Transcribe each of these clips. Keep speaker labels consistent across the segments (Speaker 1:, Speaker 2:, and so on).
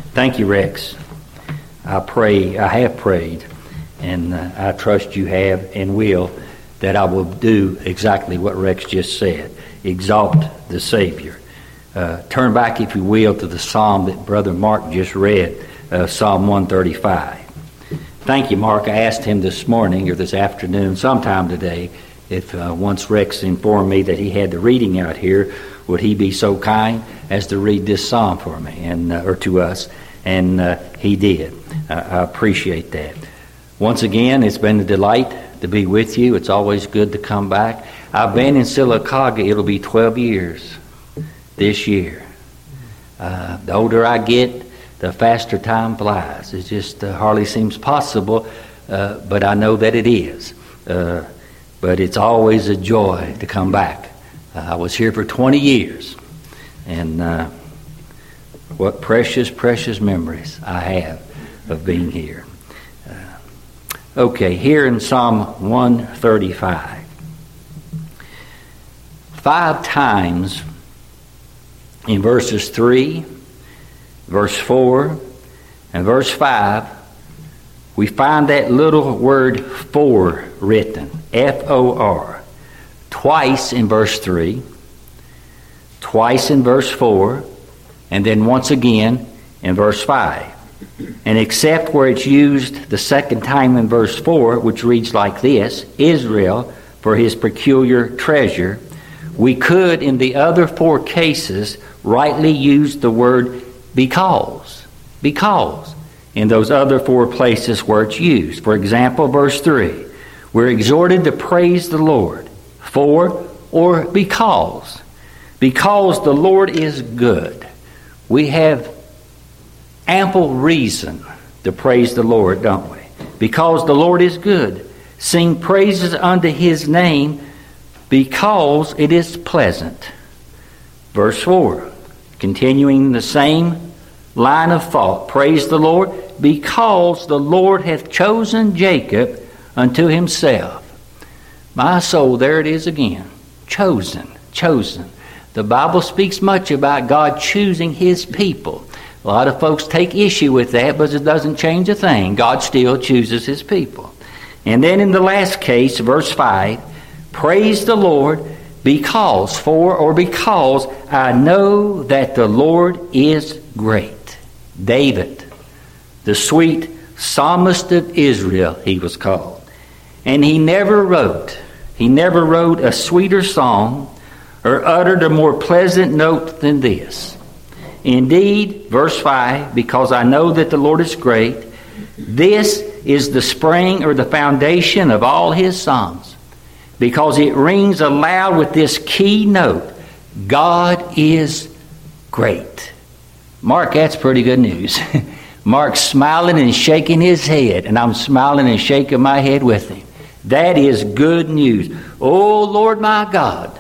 Speaker 1: Thank you, Rex. I have prayed, and I trust you have and will, that I will do exactly what Rex just said. Exalt the Savior. Turn back, if you will, to the psalm that Brother Mark just read, Psalm 135. Thank you, Mark. I asked him this morning or this afternoon, sometime today, if once Rex informed me that he had the reading out here, would he be so kind as to read this psalm for me or to us? And he did. I appreciate that. Once again, it's been a delight to be with you. It's always good to come back. I've been in Sylacauga. It'll be 12 years this year. The older I get, the faster time flies. It just hardly seems possible, but I know that it is. But it's always a joy to come back. I was here for 20 years, and what precious, precious memories I have of being here. Okay, here in Psalm 135, 5 times in verses 3, verse 4, and verse 5, we find that little word for written, F-O-R, twice in verse 3, twice in verse 4, and then once again in verse 5. And except where it's used the second time in verse 4, which reads like this, Israel for his peculiar treasure, we could in the other 4 cases rightly use the word because in those other 4 places where it's used. For example, verse 3, we're exhorted to praise the Lord for or because the Lord is good. We have ample reason to praise the Lord, don't we? Because the Lord is good. Sing praises unto his name because it is pleasant. Verse 4, continuing the same line of thought. Praise the Lord because the Lord hath chosen Jacob unto himself. My soul, there it is again. Chosen. The Bible speaks much about God choosing his people. A lot of folks take issue with that, but it doesn't change a thing. God still chooses his people. And then in the last case, verse 5, praise the Lord because I know that the Lord is great. David, the sweet psalmist of Israel, he was called. And he never wrote a sweeter song or uttered a more pleasant note than this. Indeed, verse 5, because I know that the Lord is great, this is the spring or the foundation of all his songs, because it rings aloud with this key note, God is great. Mark, that's pretty good news. Mark's smiling and shaking his head, and I'm smiling and shaking my head with him. That is good news. Oh, Lord my God.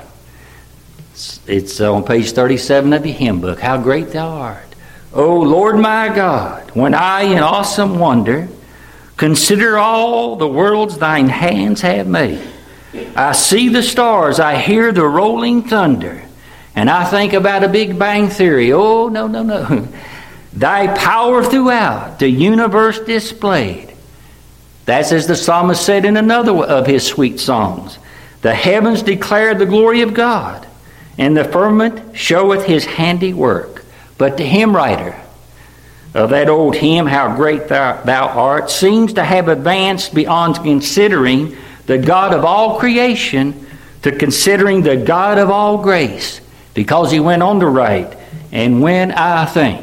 Speaker 1: It's on page 37 of the hymn book. How great thou art. O Lord my God, when I in awesome wonder consider all the worlds thine hands have made. I see the stars, I hear the rolling thunder, and I think about a Big Bang Theory. Oh, no. Thy power throughout the universe displayed. That's as the psalmist said in another of his sweet songs. The heavens declare the glory of God, and the firmament showeth his handiwork. But the hymn writer of that old hymn, How Great Thou Art, seems to have advanced beyond considering the God of all creation to considering the God of all grace, because he went on to write, and when I think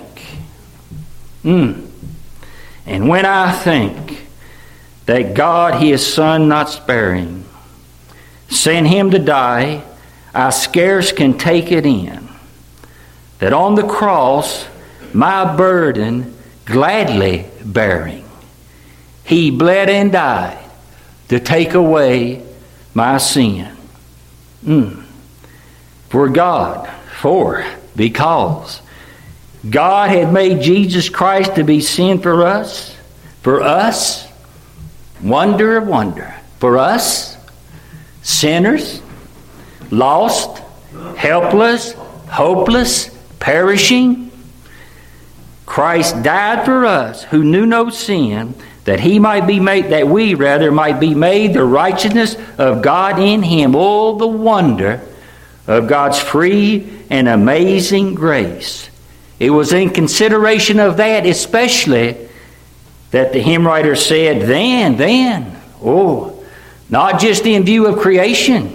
Speaker 1: that God his Son not sparing sent him to die, I scarce can take it in, that on the cross my burden gladly bearing, he bled and died to take away my sin. Because God had made Jesus Christ to be sin for us, wonder of wonder, for us, sinners, lost, helpless, hopeless, perishing. Christ died for us who knew no sin, that we might be made the righteousness of God in him. Oh, the wonder of God's free and amazing grace. It was in consideration of that especially that the hymn writer said, then, not just in view of creation,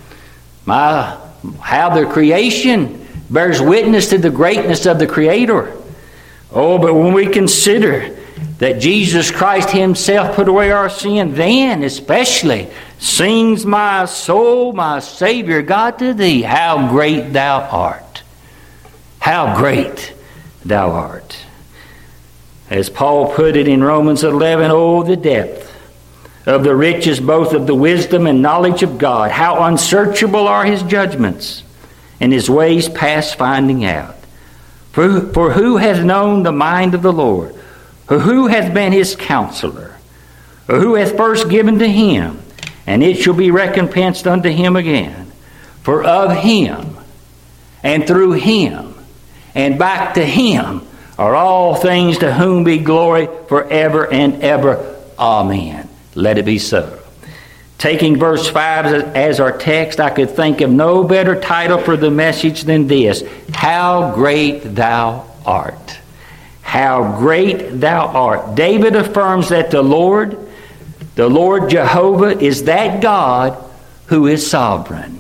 Speaker 1: how the creation bears witness to the greatness of the Creator. Oh, but when we consider that Jesus Christ himself put away our sin, then especially sings my soul, my Savior God, to thee, how great thou art. How great thou art. As Paul put it in Romans 11, oh, the depth of the riches both of the wisdom and knowledge of God. How unsearchable are his judgments, and his ways past finding out. For who has known the mind of the Lord? Or who hath been his counselor? Or who hath first given to him, and it shall be recompensed unto him again? For of him, and through him, and back to him, are all things, to whom be glory forever and ever. Amen. Let it be so. Taking verse 5 as our text, I could think of no better title for the message than this: How great thou art. How great thou art. David affirms that the Lord Jehovah, is that God who is sovereign.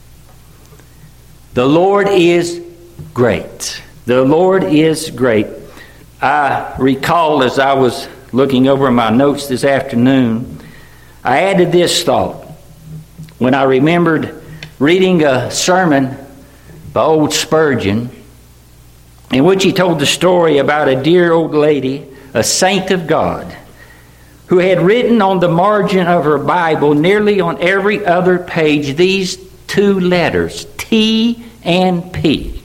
Speaker 1: The Lord is great. The Lord is great. I recall as I was looking over my notes this afternoon, I added this thought when I remembered reading a sermon by old Spurgeon, in which he told the story about a dear old lady, a saint of God, who had written on the margin of her Bible, nearly on every other page, these two letters, T and P.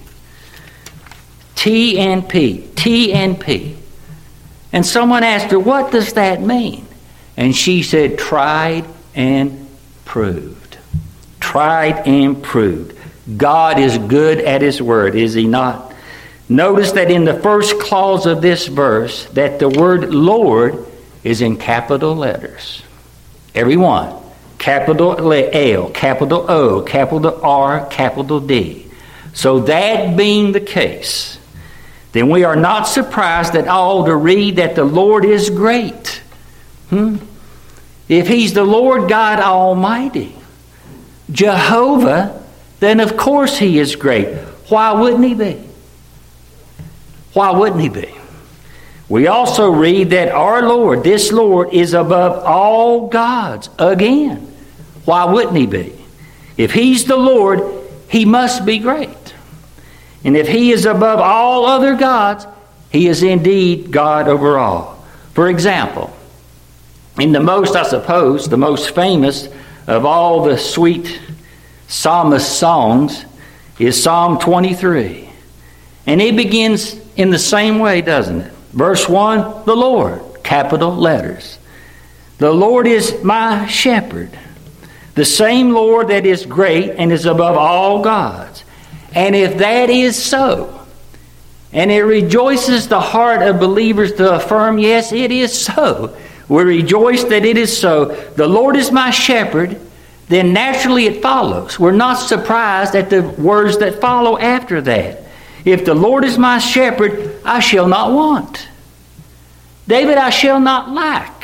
Speaker 1: T and P. T and P. And someone asked her, what does that mean? And she said, tried and proved. Tried and proved. God is good at his word, is he not? Notice that in the first clause of this verse, that the word Lord is in capital letters. Every one. Capital L, capital O, capital R, capital D. So that being the case, then we are not surprised at all to read that the Lord is great. If he's the Lord God Almighty, Jehovah, then of course he is great. Why wouldn't he be? Why wouldn't he be? We also read that our Lord, this Lord, is above all gods. Again, why wouldn't he be? If he's the Lord, he must be great. And if he is above all other gods, he is indeed God over all. For example, in the most famous of all the sweet psalmist songs is Psalm 23. And it begins in the same way, doesn't it? Verse 1, the Lord, capital letters. The Lord is my shepherd. The same Lord that is great and is above all gods. And if that is so, and it rejoices the heart of believers to affirm, yes, it is so. We rejoice that it is so. The Lord is my shepherd. Then naturally it follows. We're not surprised at the words that follow after that. If the Lord is my shepherd, I shall not want. David, I shall not lack.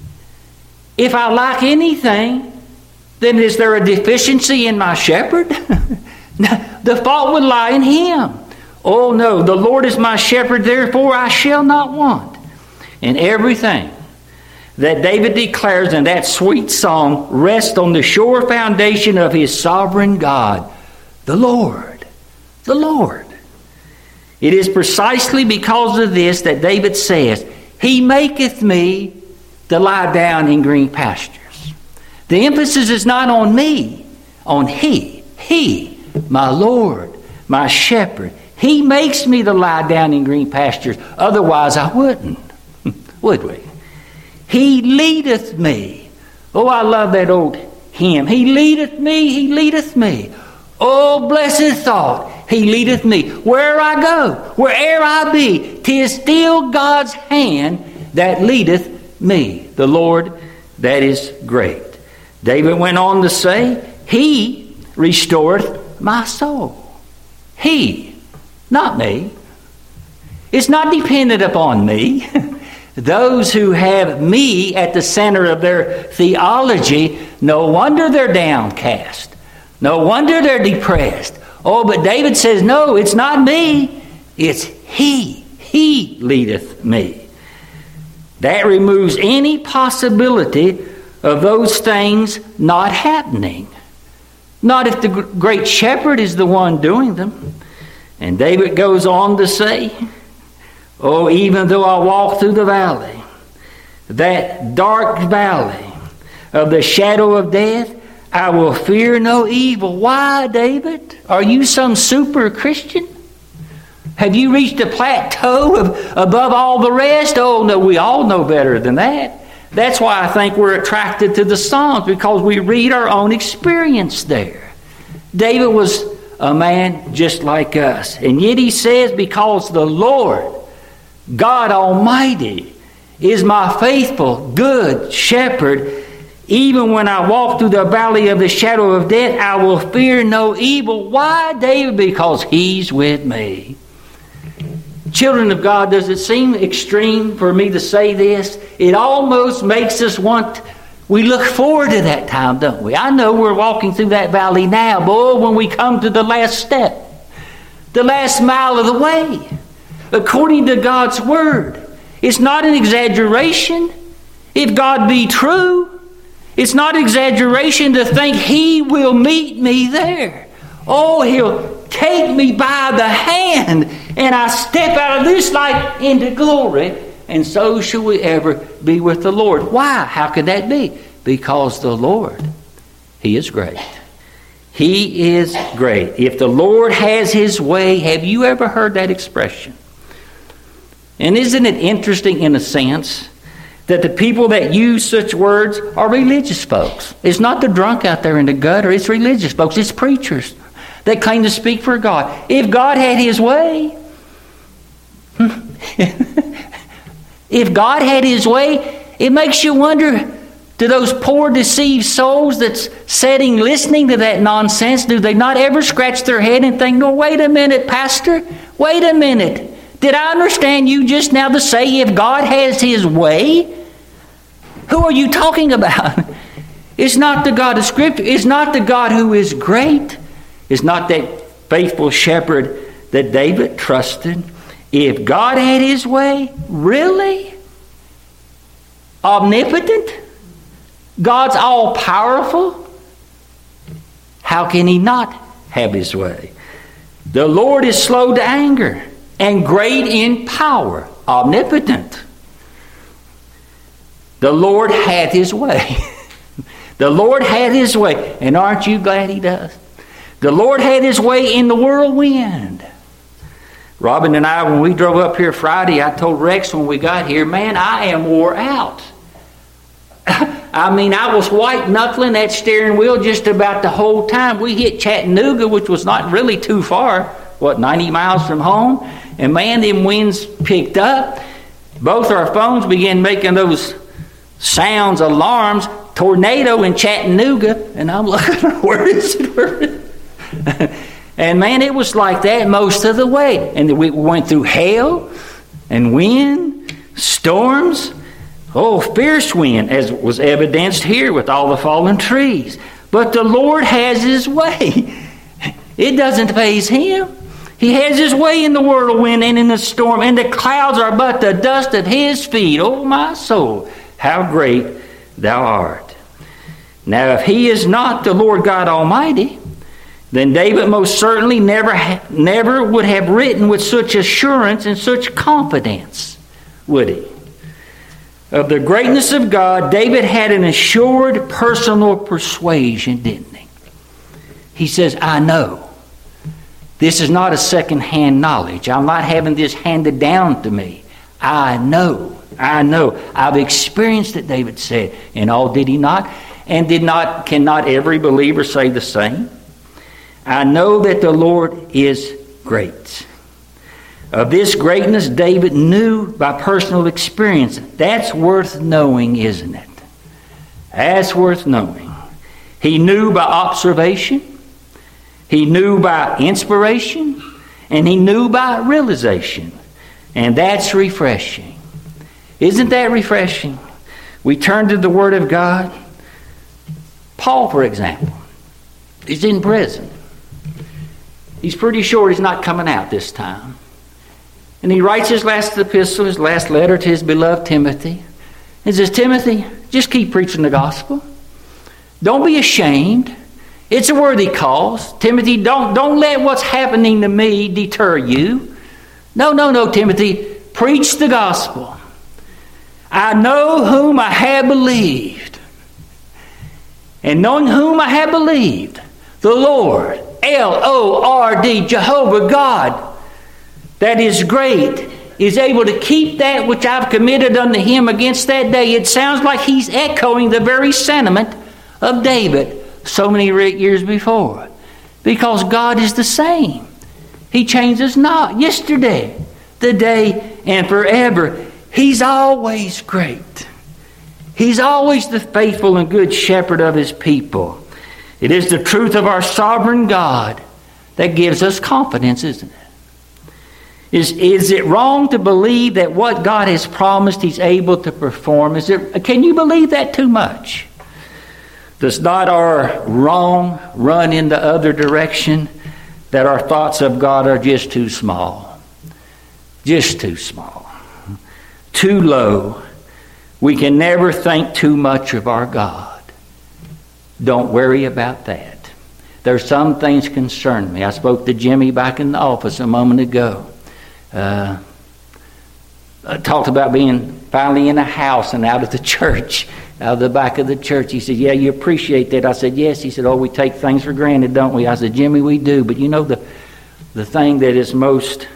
Speaker 1: If I lack anything, then is there a deficiency in my shepherd? The fault would lie in him. Oh no, the Lord is my shepherd, therefore I shall not want. And everything that David declares in that sweet song rests on the sure foundation of his sovereign God, the Lord. The Lord. It is precisely because of this that David says, He maketh me to lie down in green pastures. The emphasis is not on me, on He. He, my Lord, my shepherd. He makes me to lie down in green pastures. Otherwise I wouldn't. Would we? He leadeth me. Oh, I love that old hymn. He leadeth me, He leadeth me. Oh, blessed thought. He leadeth me. Where'er I go, where'er I be, 'tis still God's hand that leadeth me. The Lord that is great. David went on to say, He restoreth my soul. He, not me. It's not dependent upon me. Those who have me at the center of their theology, no wonder they're downcast. No wonder they're depressed. Oh, but David says, no, it's not me. It's He. He leadeth me. That removes any possibility of those things not happening. Not if the great shepherd is the one doing them. And David goes on to say, oh, even though I walk through the valley, that dark valley of the shadow of death, I will fear no evil. Why, David? Are you some super Christian? Have you reached a plateau above all the rest? Oh, no, we all know better than that. That's why I think we're attracted to the Psalms, because we read our own experience there. David was a man just like us. And yet he says, because the Lord, God Almighty, is my faithful, good shepherd, even when I walk through the valley of the shadow of death, I will fear no evil. Why, David? Because He's with me. Children of God, does it seem extreme for me to say this? It almost makes us we look forward to that time, don't we? I know we're walking through that valley now, but when we come to the last step, the last mile of the way, according to God's Word, it's not an exaggeration. If God be true, it's not exaggeration to think He will meet me there. Oh, He'll take me by the hand and I step out of this life into glory, and so shall we ever be with the Lord. Why? How could that be? Because the Lord, He is great. He is great. If the Lord has His way, have you ever heard that expression? And isn't it interesting in a sense that the people that use such words are religious folks? It's not the drunk out there in the gutter. It's religious folks. It's preachers that claim to speak for God. If God had His way, if God had His way, it makes you wonder, do those poor deceived souls that's sitting listening to that nonsense, do they not ever scratch their head and think, no, wait a minute, Pastor, wait a minute. Did I understand you just now to say if God has His way? Who are you talking about? It's not the God of Scripture. It's not the God who is great. It's not that faithful shepherd that David trusted. If God had His way, really? Omnipotent? God's all-powerful? How can He not have His way? The Lord is slow to anger and great in power, omnipotent. The Lord had His way. The Lord had His way. And aren't you glad He does? The Lord had His way in the whirlwind. Robin and I, when we drove up here Friday, I told Rex when we got here, man, I am wore out. I mean, I was white-knuckling that steering wheel just about the whole time. We hit Chattanooga, which was not really too far, 90 miles from home? And man, them winds picked up. Both our phones began making those sounds, alarms, tornado in Chattanooga. And I'm looking, where is it? And man, it was like that most of the way. And we went through hail and wind, storms. Oh, fierce wind, as was evidenced here with all the fallen trees. But the Lord has His way. It doesn't faze Him. He has His way in the whirlwind and in the storm, and the clouds are but the dust of His feet. Oh, my soul, how great Thou art. Now, if He is not the Lord God Almighty, then David most certainly never would have written with such assurance and such confidence, would he? Of the greatness of God, David had an assured personal persuasion, didn't he? He says, I know. This is not a second-hand knowledge. I'm not having this handed down to me. I know. I've experienced it, David said. And all did he not? And cannot every believer say the same? I know that the Lord is great. Of this greatness, David knew by personal experience. That's worth knowing, isn't it? That's worth knowing. He knew by observation. He knew by inspiration. And he knew by realization. And that's refreshing. Isn't that refreshing? We turn to the Word of God. Paul, for example, is in prison. He's pretty sure he's not coming out this time. And he writes his last epistle, his last letter to his beloved Timothy. He says, Timothy, just keep preaching the gospel. Don't be ashamed. It's a worthy cause. Timothy, don't let what's happening to me deter you. No, Timothy. Preach the gospel. I know whom I have believed. And knowing whom I have believed, the Lord, L-O-R-D, Jehovah God, that is great, is able to keep that which I've committed unto him against that day. It sounds like he's echoing the very sentiment of David so many years before. Because God is the same. He changes not. Yesterday, today, and forever. He's always great. He's always the faithful and good shepherd of his people. It is the truth of our sovereign God that gives us confidence, isn't it? Is it wrong to believe that what God has promised he's able to perform? Can you believe that too much? Does not our wrong run in the other direction, that our thoughts of God are just too small? Just too small. Too low. We can never think too much of our God. Don't worry about that. There's some things concern me. I spoke to Jimmy back in the office a moment ago. I talked about being finally in a house and out of the church, out of the back of the church. He said, yeah, you appreciate that. I said, yes. He said, oh, we take things for granted, don't we? I said, Jimmy, we do. But you know the thing that is most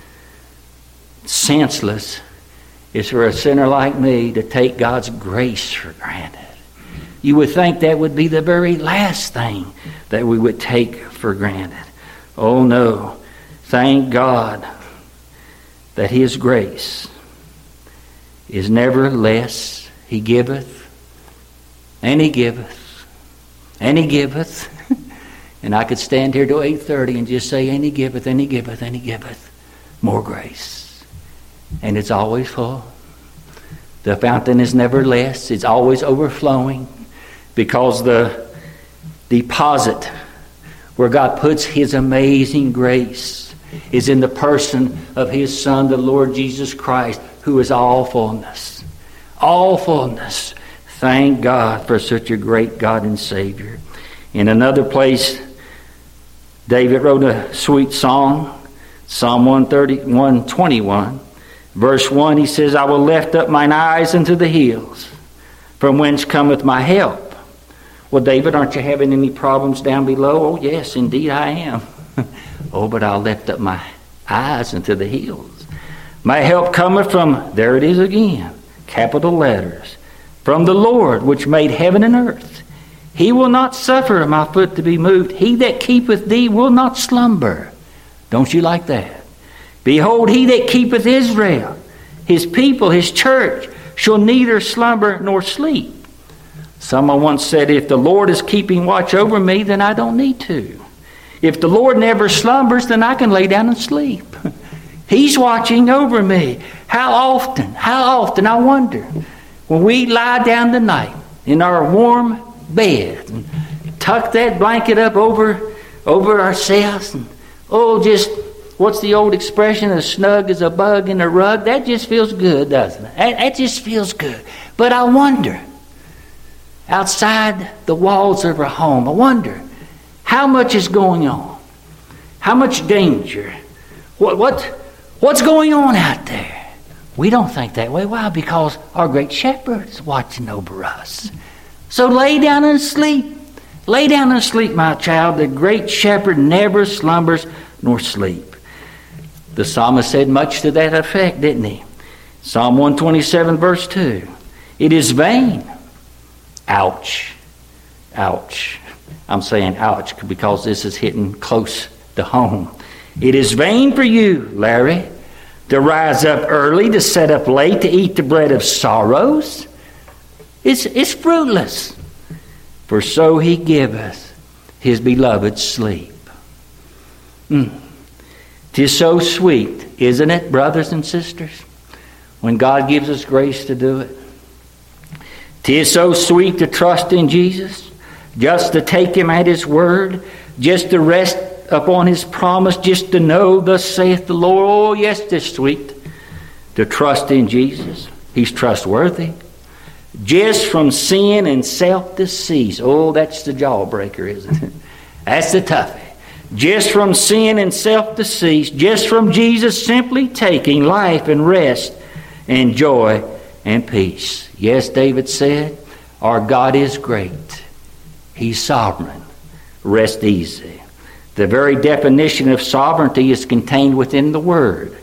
Speaker 1: senseless is for a sinner like me to take God's grace for granted. You would think that would be the very last thing that we would take for granted. Oh no. Thank God that his grace is never less. He giveth, and he giveth, and he giveth. And I could stand here till 8:30 and just say, and he giveth, and he giveth, and he giveth more grace. And it's always full. The fountain is never less. It's always overflowing, because the deposit where God puts his amazing grace is in the person of his Son, the Lord Jesus Christ, who is all fullness. All fullness. Thank God for such a great God and Savior. In another place, David wrote a sweet song, Psalm 121. Verse 1, he says, I will lift up mine eyes unto the hills, from whence cometh my help. Well, David, aren't you having any problems down below? Oh, yes, indeed I am. Oh, but I'll lift up my eyes unto the hills. My help cometh from, there it is again, capital letters, from the Lord, which made heaven and earth. He will not suffer my foot to be moved. He that keepeth thee will not slumber. Don't you like that? Behold, he that keepeth Israel, his people, his church, shall neither slumber nor sleep. Someone once said, if the Lord is keeping watch over me, then I don't need to. If the Lord never slumbers, then I can lay down and sleep. He's watching over me. How often, I wonder, when we lie down tonight in our warm bed and tuck that blanket up over ourselves, and just, what's the old expression, as snug as a bug in a rug? That just feels good, doesn't it? That just feels good. But I wonder, outside the walls of our home, I wonder how much is going on? How much danger? What's going on out there? We don't think that way. Why? Because our great shepherd is watching over us. So lay down and sleep. Lay down and sleep, my child. The great shepherd never slumbers nor sleep. The psalmist said much to that effect, didn't he? Psalm 127, verse 2. It is vain. Ouch. Ouch. I'm saying ouch because this is hitting close to home. It is vain for you, Larry, to rise up early, to set up late, to eat the bread of sorrows. It's fruitless. For so he giveth his beloved sleep. 'Tis so sweet, isn't it, brothers and sisters, when God gives us grace to do it? 'Tis so sweet to trust in Jesus, just to take him at his word, just to rest upon his promise, just to know, thus saith the Lord. Oh, yes, it's sweet to trust in Jesus. He's trustworthy. Just from sin and self to cease. Oh, that's the jawbreaker, isn't it? That's the toughie. Just from sin and self to cease. Just from Jesus simply taking life and rest and joy and peace. Yes, David said, our God is great. He's sovereign. Rest easy. The very definition of sovereignty is contained within the word.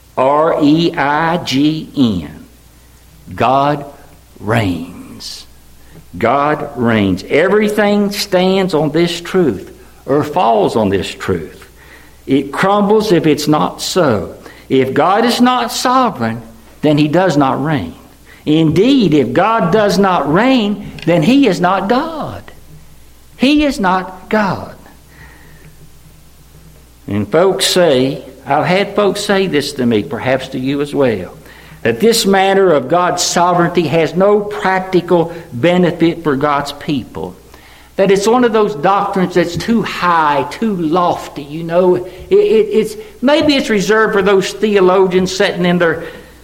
Speaker 1: R-E-I-G-N. God reigns. God reigns. Everything stands on this truth or falls on this truth. It crumbles if it's not so. If God is not sovereign, then he does not reign. Indeed, if God does not reign, then he is not God. He is not God. And folks say, I've had folks say this to me, perhaps to you as well, that this matter of God's sovereignty has no practical benefit for God's people. That it's one of those doctrines that's too high, too lofty, you know. Maybe it's reserved for those theologians sitting in their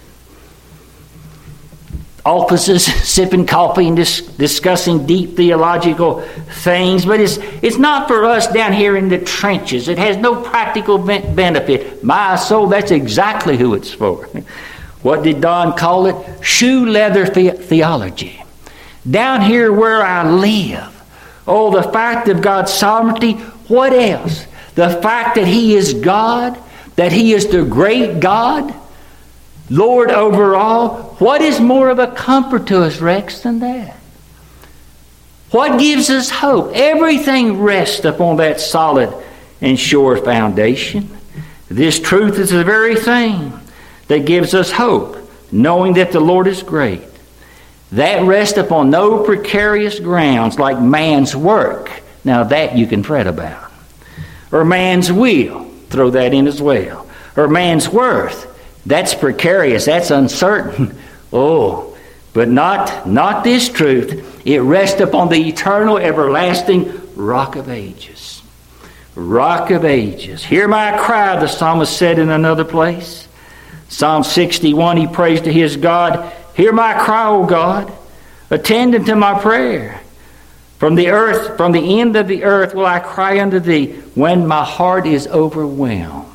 Speaker 1: offices, sipping coffee and discussing deep theological things. But it's not for us down here in the trenches. It has no practical benefit. My soul, that's exactly who it's for. What did Don call it? Shoe leather theology. Down here where I live. Oh, the fact of God's sovereignty. What else? The fact that he is God, that he is the great God, Lord over all. What is more of a comfort to us, Rex, than that? What gives us hope? Everything rests upon that solid and sure foundation. This truth is the very thing that gives us hope, knowing that the Lord is great. That rests upon no precarious grounds like man's work. Now that you can fret about. Or man's will. Throw that in as well. Or man's worth. That's precarious. That's uncertain. Oh, but not this truth. It rests upon the eternal, everlasting Rock of Ages. Rock of Ages. Hear my cry, the psalmist said in another place. Psalm 61, he prays to his God. Hear my cry, O God. Attend unto my prayer. From the earth, from the end of the earth will I cry unto thee when my heart is overwhelmed.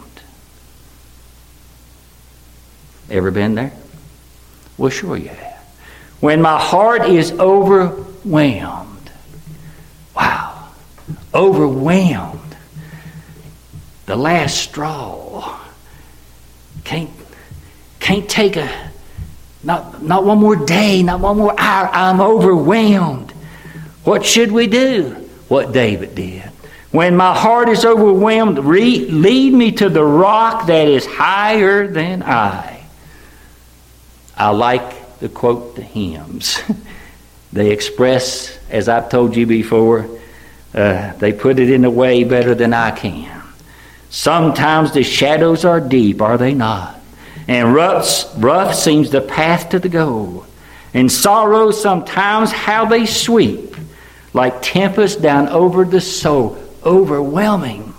Speaker 1: Ever been there? Well, sure you have. When my heart is overwhelmed. Wow. Overwhelmed. The last straw. Can't take not one more day, not one more hour. I'm overwhelmed. What should we do? What David did. When my heart is overwhelmed, lead me to the rock that is higher than I. I like to quote the hymns. They express, as I've told you before, they put it in a way better than I can. Sometimes the shadows are deep, are they not? And rough seems the path to the goal. And sorrow sometimes how they sweep, like tempest down over the soul, overwhelming.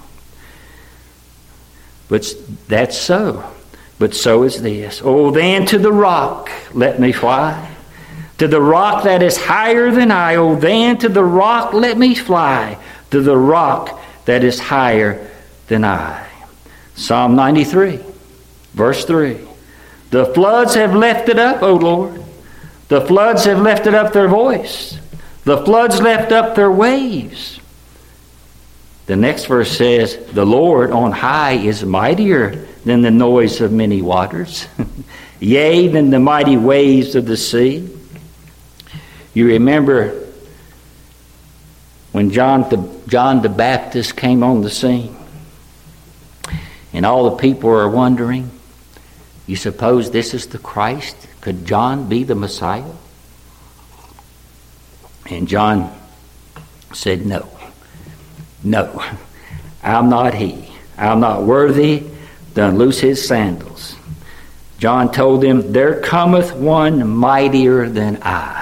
Speaker 1: But that's so. But so is this. Oh, then to the rock let me fly. To the rock that is higher than I. Oh, then to the rock let me fly. To the rock that is higher than I. Psalm 93, verse 3. The floods have lifted up, O Lord. The floods have lifted up their voice. The floods lift up their waves. The next verse says, the Lord on high is mightier than the noise of many waters, yea, than the mighty waves of the sea. You remember when John the Baptist came on the scene. And all the people are wondering, you suppose this is the Christ? Could John be the Messiah? And John said, no, I'm not he. I'm not worthy to unloose his sandals. John told them, there cometh one mightier than I.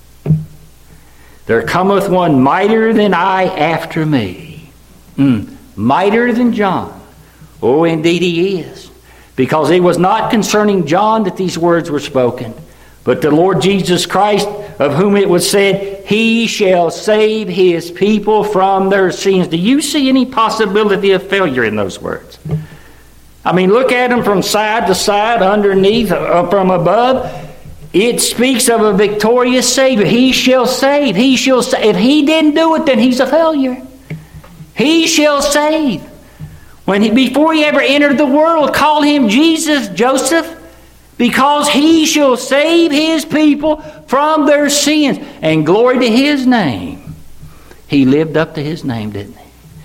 Speaker 1: There cometh one mightier than I after me. Mightier than John. Oh, indeed he is. Because it was not concerning John that these words were spoken, but the Lord Jesus Christ, of whom it was said, he shall save his people from their sins. Do you see any possibility of failure in those words? I mean, look at them from side to side, underneath, from above. It speaks of a victorious Savior. He shall save. He shall save. If he didn't do it, then he's a failure. He shall save. Before he ever entered the world, call him Jesus, Joseph, because he shall save his people from their sins. And glory to his name. He lived up to his name, didn't he?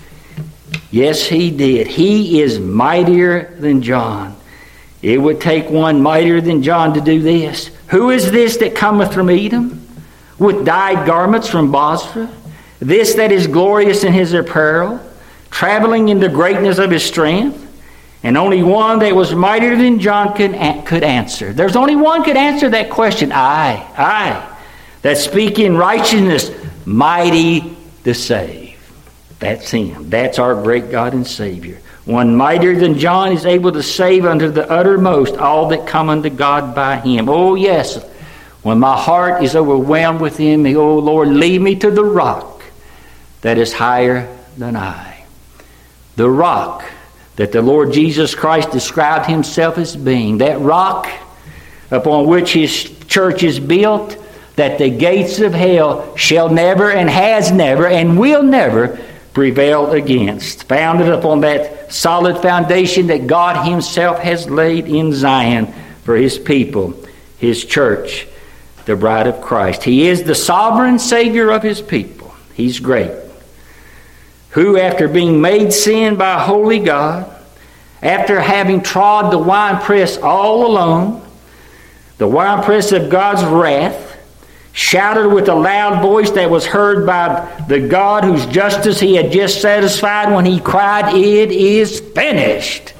Speaker 1: Yes, he did. He is mightier than John. It would take one mightier than John to do this. Who is this that cometh from Edom, with dyed garments from Bozrah? This that is glorious in his apparel, traveling in the greatness of his strength? And only one that was mightier than John could answer. There's only one could answer that question. I, that speak in righteousness, mighty to save. That's him. That's our great God and Savior. One mightier than John is able to save unto the uttermost all that come unto God by him. Oh, yes. When my heart is overwhelmed with him, oh, Lord, lead me to the rock that is higher than I. The rock that the Lord Jesus Christ described himself as being. That rock upon which his church is built, that the gates of hell shall never and has never and will never prevail against. Founded upon that solid foundation that God himself has laid in Zion for his people, his church, the bride of Christ. He is the sovereign Savior of his people. He's great. Who, after being made sin by a holy God, after having trod the winepress all alone, the winepress of God's wrath, shouted with a loud voice that was heard by the God whose justice he had just satisfied when he cried, "It is finished."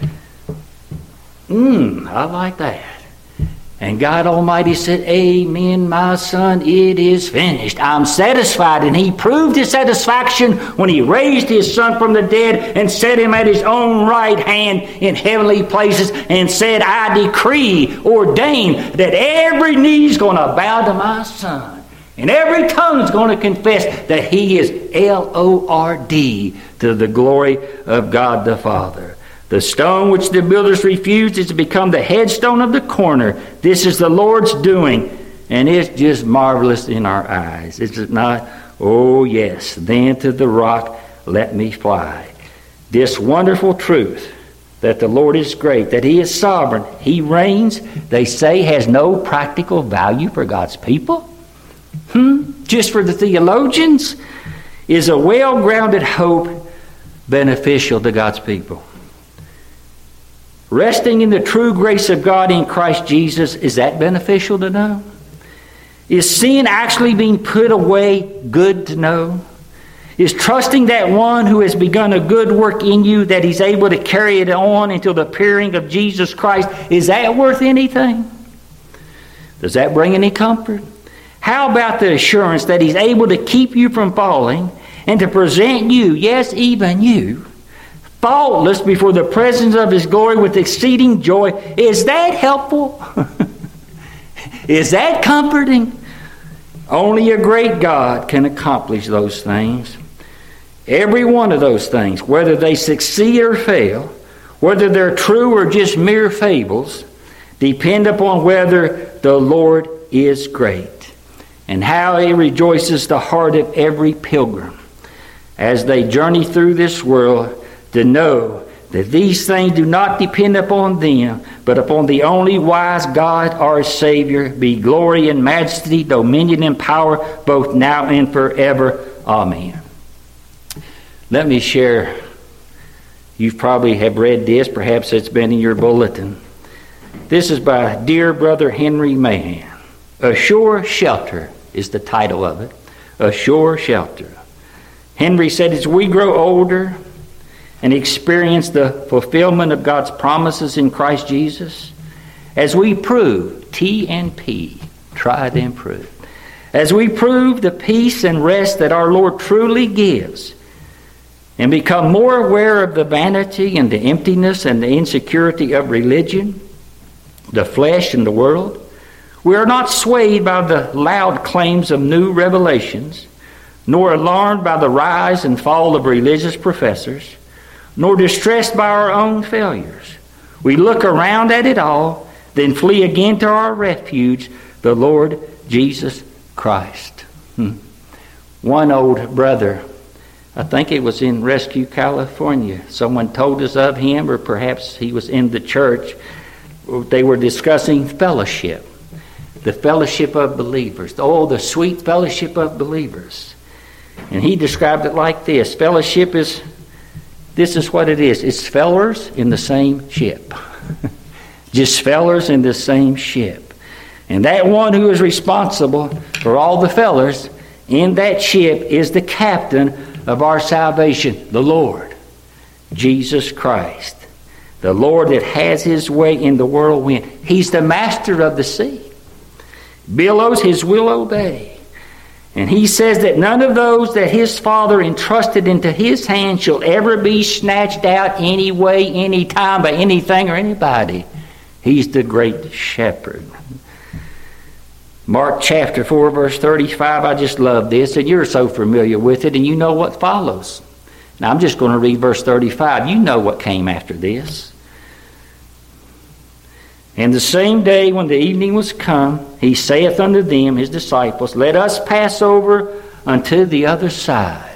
Speaker 1: I like that. And God Almighty said, "Amen, my son, it is finished. I'm satisfied." And he proved his satisfaction when he raised his son from the dead and set him at his own right hand in heavenly places and said, "I decree, ordain that every knee is going to bow to my son. And every tongue is going to confess that he is Lord to the glory of God the Father. The stone which the builders refused is to become the headstone of the corner. This is the Lord's doing, and it's just marvelous in our eyes. Is it not? Oh, yes. Then to the rock let me fly. This wonderful truth that the Lord is great, that he is sovereign, he reigns, they say has no practical value for God's people. Just for the theologians, is a well-grounded hope beneficial to God's people. Resting in the true grace of God in Christ Jesus, is that beneficial to know? Is sin actually being put away good to know? Is trusting that one who has begun a good work in you, that he's able to carry it on until the appearing of Jesus Christ, is that worth anything? Does that bring any comfort? How about the assurance that he's able to keep you from falling and to present you, yes, even you, faultless before the presence of his glory with exceeding joy? Is that helpful? Is that comforting? Only a great God can accomplish those things. Every one of those things, whether they succeed or fail, whether they're true or just mere fables, depend upon whether the Lord is great, and how he rejoices the heart of every pilgrim as they journey through this world, to know that these things do not depend upon them, but upon the only wise God, our Savior, be glory and majesty, dominion and power, both now and forever. Amen. Let me share. You probably have read this. Perhaps it's been in your bulletin. This is by dear brother Henry Mahan. A Sure Shelter is the title of it. A Sure Shelter. Henry said, as we grow older and experience the fulfillment of God's promises in Christ Jesus, as we prove, T&P, tried and proved, as we prove the peace and rest that our Lord truly gives, and become more aware of the vanity and the emptiness and the insecurity of religion, the flesh and the world, we are not swayed by the loud claims of new revelations, nor alarmed by the rise and fall of religious professors, nor distressed by our own failures. We look around at it all, then flee again to our refuge, the Lord Jesus Christ. One old brother, I think it was in Rescue, California, someone told us of him, or perhaps he was in the church. They were discussing fellowship, the fellowship of believers. Oh, the sweet fellowship of believers. And he described it like this. Fellowship is, this is what it is. It's fellers in the same ship. Just fellers in the same ship. And that one who is responsible for all the fellers in that ship is the captain of our salvation, the Lord, Jesus Christ. The Lord that has his way in the whirlwind. He's the master of the sea. Billows his will obey. And he says that none of those that his Father entrusted into his hand shall ever be snatched out any way, any time, by anything or anybody. He's the great shepherd. Mark chapter 4, verse 35, I just love this, and you're so familiar with it, and you know what follows. Now, I'm just going to read verse 35. You know what came after this. And the same day when the evening was come, he saith unto them, his disciples, let us pass over unto the other side.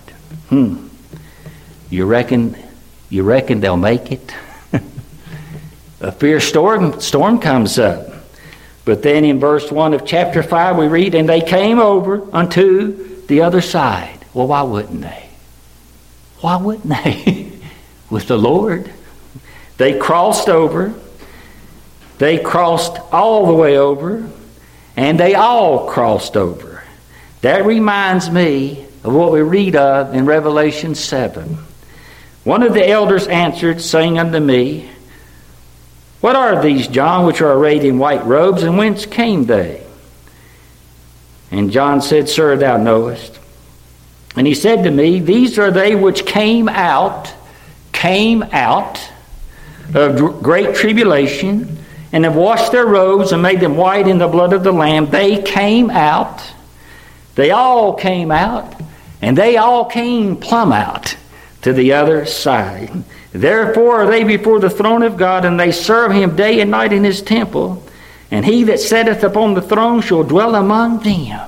Speaker 1: You reckon they'll make it? A fierce storm comes up. But then in verse 1 of chapter 5 we read, and they came over unto the other side. Well, why wouldn't they? Why wouldn't they? With the Lord. They crossed over. They crossed all the way over. And they all crossed over. That reminds me of what we read of in Revelation 7. One of the elders answered, saying unto me, what are these, John, which are arrayed in white robes, and whence came they? And John said, Sir, thou knowest. And he said to me, these are they which came out of great tribulation, and have washed their robes and made them white in the blood of the Lamb. They came out. They all came out, and they all came plumb out to the other side. Therefore are they before the throne of God, and they serve him day and night in his temple. And he that sitteth upon the throne shall dwell among them.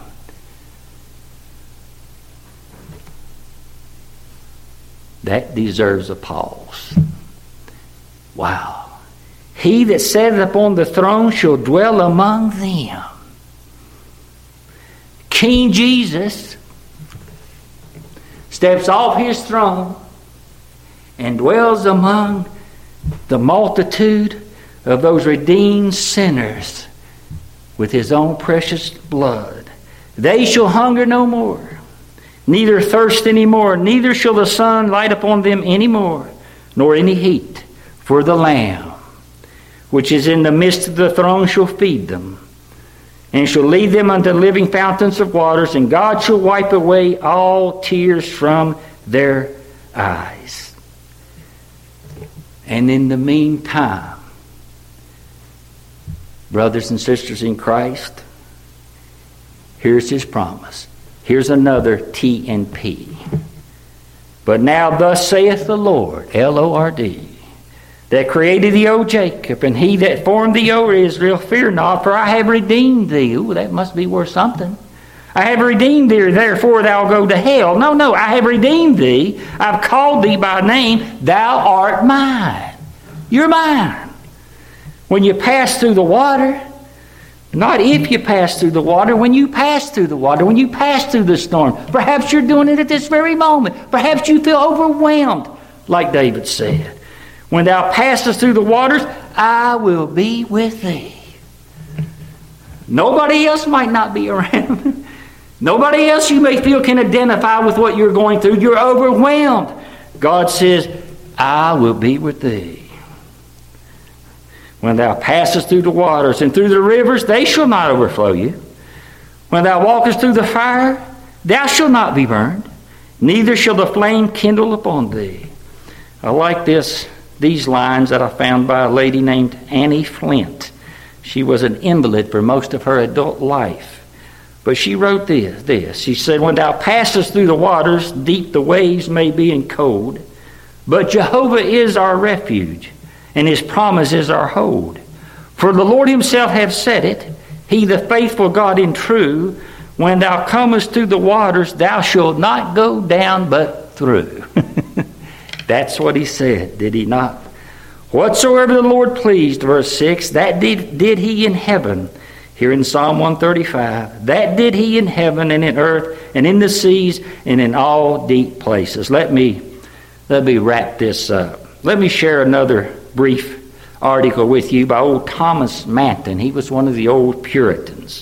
Speaker 1: That deserves a pause. Wow. He that sitteth upon the throne shall dwell among them. King Jesus steps off his throne and dwells among the multitude of those redeemed sinners with his own precious blood. They shall hunger no more, neither thirst any more, neither shall the sun light upon them any more, nor any heat. For the Lamb, which is in the midst of the throne, shall feed them, and shall lead them unto living fountains of waters, and God shall wipe away all tears from their eyes. And in the meantime, brothers and sisters in Christ, here's his promise. Here's another T&P. But now thus saith the Lord, Lord, that created thee, O Jacob, and he that formed thee, O Israel, fear not, for I have redeemed thee. Ooh, that must be worth something. I have redeemed thee, therefore thou go to hell. No, I have redeemed thee. I've called thee by name. Thou art mine. You're mine. When you pass through the water, Not if you pass through the water, when you pass through the water, when you pass through the storm. Perhaps you're doing it at this very moment. Perhaps you feel overwhelmed, like David said. When thou passest through the waters, I will be with thee. Nobody else might not be around. Nobody else you may feel can identify with what you're going through. You're overwhelmed. God says, I will be with thee. When thou passest through the waters and through the rivers, they shall not overflow you. When thou walkest through the fire, thou shalt not be burned, neither shall the flame kindle upon thee. I like these lines that I found by a lady named Annie Flint. She was an invalid for most of her adult life. But she wrote this. She said, when thou passest through the waters, deep the waves may be and cold, but Jehovah is our refuge, and his promise is our hold. For the Lord himself hath said it, he the faithful God and true, when thou comest through the waters, thou shalt not go down but through. That's what he said, did he not? Whatsoever the Lord pleased, verse 6, that did he in heaven. Here in Psalm 135, that did he in heaven and in earth and in the seas and in all deep places. Let me wrap this up. Let me share another brief article with you by old Thomas Manton. He was one of the old Puritans.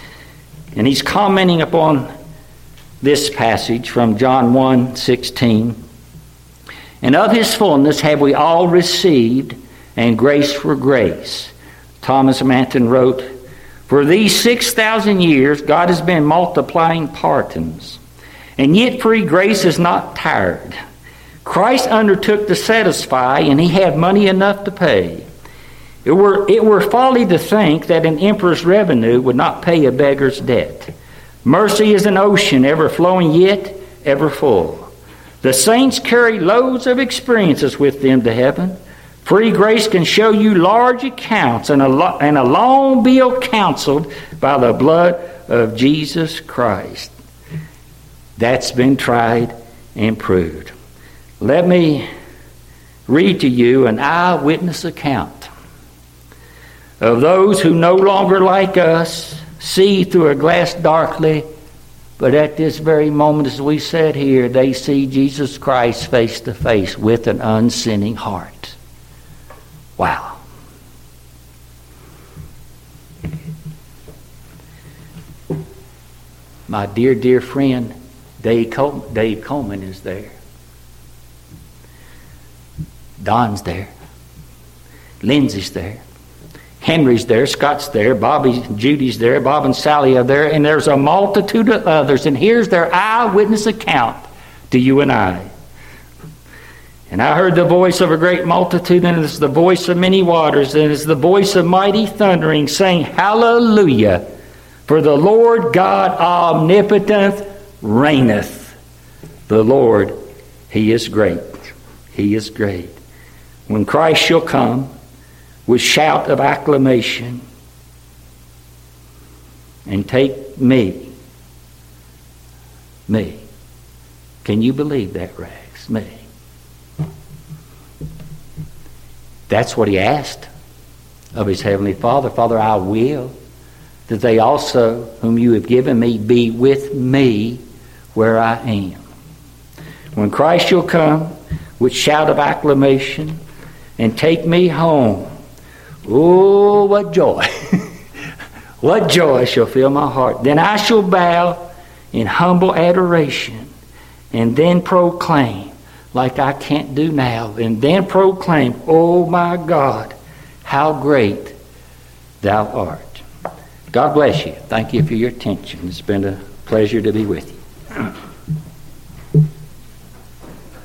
Speaker 1: And he's commenting upon this passage from John 1:16. And of his fullness have we all received, and grace for grace. Thomas Manton wrote, for these 6,000 years, God has been multiplying pardons, and yet free grace is not tired. Christ undertook to satisfy, and he had money enough to pay. It were folly to think that an emperor's revenue would not pay a beggar's debt. Mercy is an ocean, ever flowing yet ever full. The saints carry loads of experiences with them to heaven. Free grace can show you large accounts and a long bill counseled by the blood of Jesus Christ. That's been tried and proved. Let me read to you an eyewitness account of those who no longer, like us, see through a glass darkly, but at this very moment, as we said here, they see Jesus Christ face to face with an unsinning heart. Wow. My dear, dear friend, Dave Coleman is there. Don's there. Lindsay's there. Henry's there. Scott's there. Bobby and Judy's there. Bob and Sally are there. And there's a multitude of others. And here's their eyewitness account to you and I. And I heard the voice of a great multitude, and it's the voice of many waters, and it's the voice of mighty thundering, saying, Hallelujah! For the Lord God omnipotent reigneth. The Lord, he is great. He is great. When Christ shall come with shout of acclamation and take me. Can you believe that, Rags? Me. That's what he asked of his heavenly Father. Father, I will that they also, whom you have given me, be with me where I am. When Christ shall come with shout of acclamation and take me home, oh, what joy. What joy shall fill my heart. Then I shall bow in humble adoration and then proclaim, like I can't do now, and then proclaim, oh my God, how great thou art. God bless you. Thank you for your attention. It's been a pleasure to be with you.